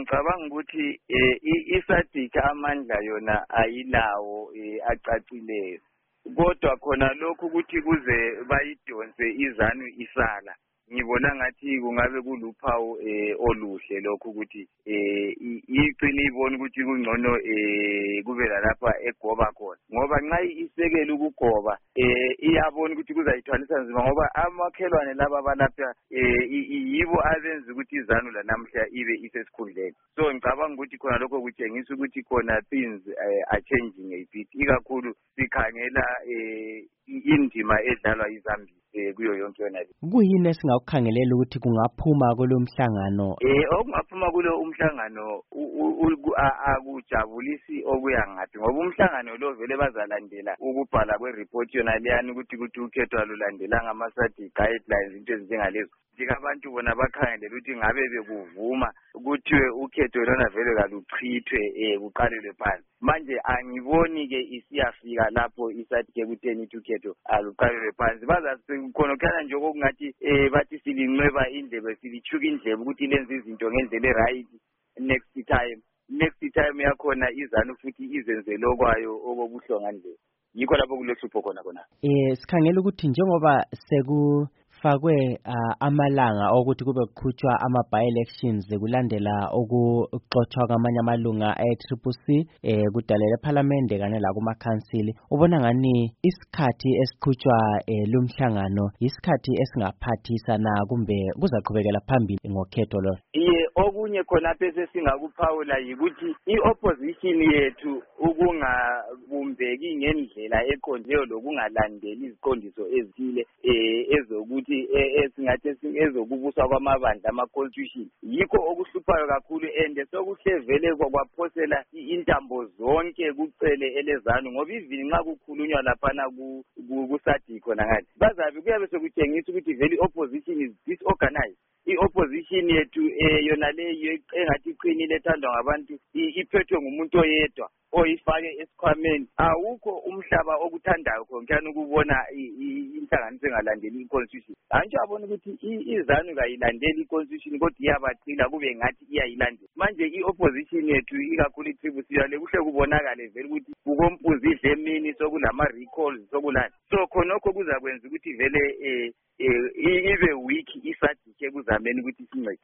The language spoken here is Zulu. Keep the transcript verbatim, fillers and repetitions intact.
ngicabanga ukuthi isadika amandla yona ayilawo acacileyo kodwa khona lokhu ukuthi kuze bayidonse izanu isala ngibona ngathi kungabe kuluphawu oluhle lokho ukuthi iqini ibona ukuthi kungcono kube lapha egoba khona ngoba nxa isekela ukugoba iyabona ukuthi kuzayithwalisa nzima ngoba amakhelwane laba balapha yibo abenza ukuthi izanu lanamhla ibe isesikhundleni so ngicabanga ukuthi khona lokho kutshengisa ukuthi khona things are changing a bit ikakhulu sikhangela indima edlalwa izambiya kuyo yonke yona le kuyini esingakukhangelela ukuthi kungaphuma kulo mhlangano eh okungaphuma kulo umhlangano akujabulisi okuya ngathi ngoba umhlangano lo vele bazalandela ukubhala kwereport yona leyani ukuthi ukuthi ukhethwa lulandelanga ama-study guidelines into ezinjengalezo abantu bona bakhangelela ukuthi ngabe bekuvuma kuthiwe ukhetho lona vele kaluchithwe kuqalelwe phansi manje angiboni ke isiyafika lapho isathi ke kutheni ukhetho aluqalelwe phansi bazakhonokhala nje okungathi bathi silinqweba indlebe silichuka indlebe ukuthi lenze izinto ngendlela eright next time next time yakhona izanu futhi izenze lokwayo okobuhlonga nje yikho lapho kulohlupho khona khona eh sikhangela ukuthi njengoba seku fakwe amalanga ukuthi kube kukhutshwa ama-by-elections kulandela ukuxotshwa kwamanye amalunga e-Triple C eh kudalela eParliament kanye la kuma-council ubona ngani isikhathi esiqhutshwa lumhlangano isikhathi esingaphathisa na kumbe kuzaqhubekela phambili ngokhetho lo iye okunye khona phese singakuphawula yikuthi i-opposition yethu ukungabumbeki ngendlela eqondileyo lokungalandeli iziqondiso ezithile eh ezokuthi esingathi ezokubuswa kwamabandla ama-constitution yikho okuhluphayo kakhulu and sokuhlevele kwaphosela intambo zonke kucele elezanu ngoba ivini nxa kukhulunywa laphana kusadiki khona ngathi bazabe kuyabe sekutshengisa ukuthi vele i-opposition is disorganized i-opposition yethu yona leyo engathi iqinile ethandwa ngabantu iphethwe ngumuntu oyedwa oyifake esikhwameni awukho umhlaba okuthandayo khonkani ukubona inhlanganiso engalandeli i-constitution antsho abona ukuthi izanu kayilandeli i-constitution kodwa iyabaqila kube ngathi iyayilandela manje i-opposition yethu ikakhulu i-Triple C yale kuhle kubonakale vele ukuthi kukompuzi idle emini sokulama-recalls sokulani so khonokho kuzakwenza ukuthi vele ibe weak isadike kuzameni ukuthi sincede